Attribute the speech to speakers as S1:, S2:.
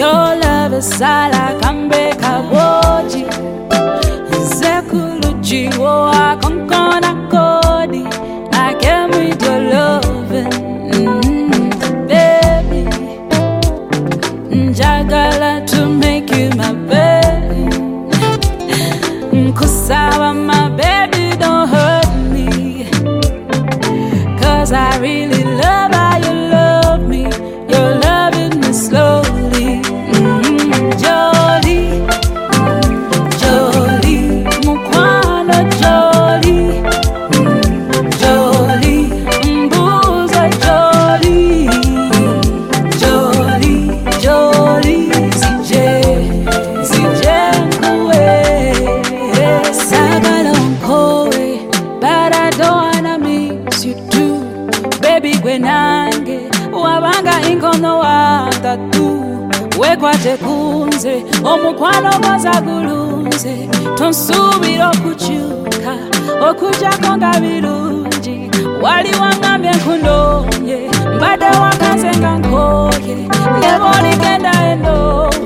S1: Your love is sala kambe kaboji Zekuluji woa konkona kodi I came with your loving baby Njagala to make you my baby Kusawa my baby don't hurt me Cause I really love how you love me You're loving me slowly Jolie, Jolie, Mukwano Jolie Jolie, Mbuza Jolie Jolie, Jolie, CJ Nkwe Sagala Nkowe But I don't wanna miss you too Baby gwenange Wabanga inkono watatu Wekwate kunze Omukwano gwaza gulunze Tonsubira okukyuka Okujjako nga birungi Wali wangambye nkunonye Mbadde wakanze nga nkoye Lebo ligenda eno